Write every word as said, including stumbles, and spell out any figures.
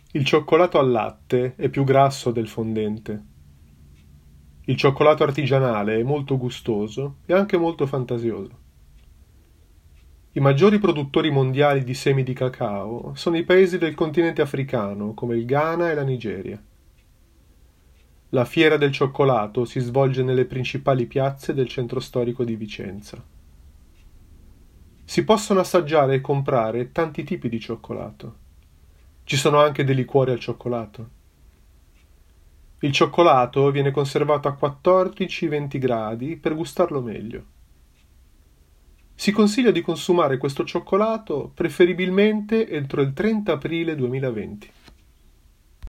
Il cioccolato al latte è più grasso del fondente. Il cioccolato artigianale è molto gustoso e anche molto fantasioso. I maggiori produttori mondiali di semi di cacao sono i paesi del continente africano, come il Ghana e la Nigeria. La fiera del cioccolato si svolge nelle principali piazze del centro storico di Vicenza. Si possono assaggiare e comprare tanti tipi di cioccolato. Ci sono anche dei liquori al cioccolato. Il cioccolato viene conservato a quattordici venti gradi per gustarlo meglio. Si consiglia di consumare questo cioccolato preferibilmente entro il trenta aprile duemilaventi.